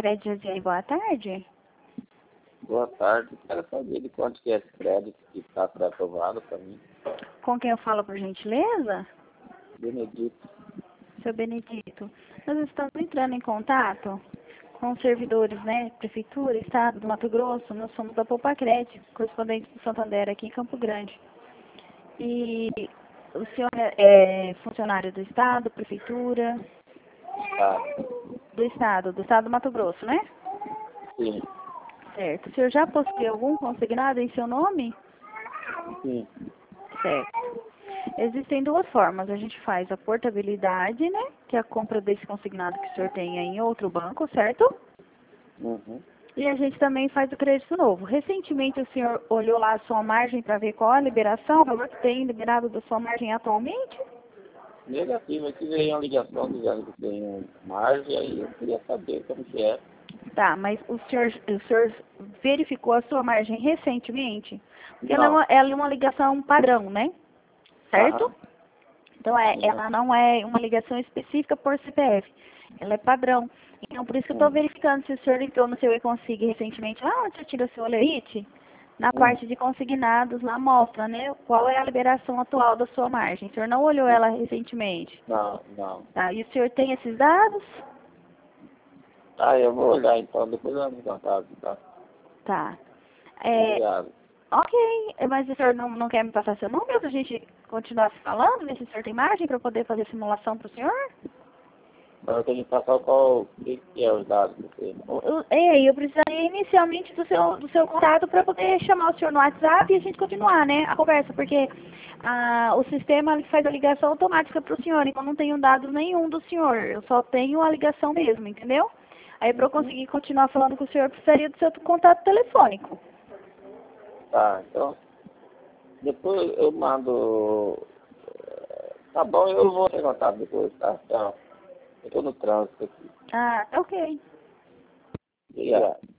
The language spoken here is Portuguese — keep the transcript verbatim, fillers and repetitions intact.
Créditos aí, boa tarde. Boa tarde. Quero saber de quanto que é esse crédito que está pré-aprovado para mim. Com quem eu falo, por gentileza? Benedito. Seu Benedito, nós estamos entrando em contato com os servidores, né? Prefeitura, Estado do Mato Grosso. Nós somos da Poupa Crédito, correspondente do Santander aqui em Campo Grande. E o senhor é funcionário do Estado, Prefeitura? Tá. Do Estado, do Estado do Mato Grosso, né? Sim. Certo. O senhor já possui algum consignado em seu nome? Sim. Certo. Existem duas formas. A gente faz a portabilidade, né? Que é a compra desse consignado que o senhor tem em outro banco, certo? Uhum. E a gente também faz o crédito novo. Recentemente o senhor olhou lá a sua margem para ver qual a liberação, o valor que tem liberado da sua margem atualmente? Negativo. Aqui veio uma ligação dizendo que tem um margem, aí eu queria saber como que é. Tá, mas o senhor, o senhor verificou a sua margem recentemente? Porque ela é Não. uma, ela é uma ligação padrão, né? Certo? Aham. Então, é, Sim. ela não é uma ligação específica por C P F. Ela é padrão. Então, por isso que eu estou Hum. verificando se o senhor entrou no seu e-consig recentemente. Lá onde o senhor tira o seu olerite, na Hum. parte de consignados, lá mostra, né? Qual é a liberação atual da sua margem. O senhor não olhou Hum. ela recentemente. Não, não. Tá? E o senhor tem esses dados? Ah, eu vou olhar então, depois eu vou contar, tá? Tá. É, Obrigado. ok, mas o senhor não, não quer me passar seu número pra gente continuar se falando, ver se o senhor tem margem para poder fazer simulação para o senhor? Mas eu tenho que passar qual que que é os dados do você. O- o- Ei, eu precisaria inicialmente do seu, do seu contato para poder chamar o senhor no WhatsApp e a gente continuar, né, a conversa, porque ah, o sistema ele faz a ligação automática para o senhor, então não tenho dado nenhum do senhor, eu só tenho a ligação mesmo, entendeu? Aí para eu Uhum. conseguir continuar falando com o senhor, eu precisaria do seu contato telefônico. Tá, então depois eu mando. eh, Tá bom, eu vou ter contato depois, tá? Tchau. Eu tô no trânsito aqui. Ah, ok. Obrigado.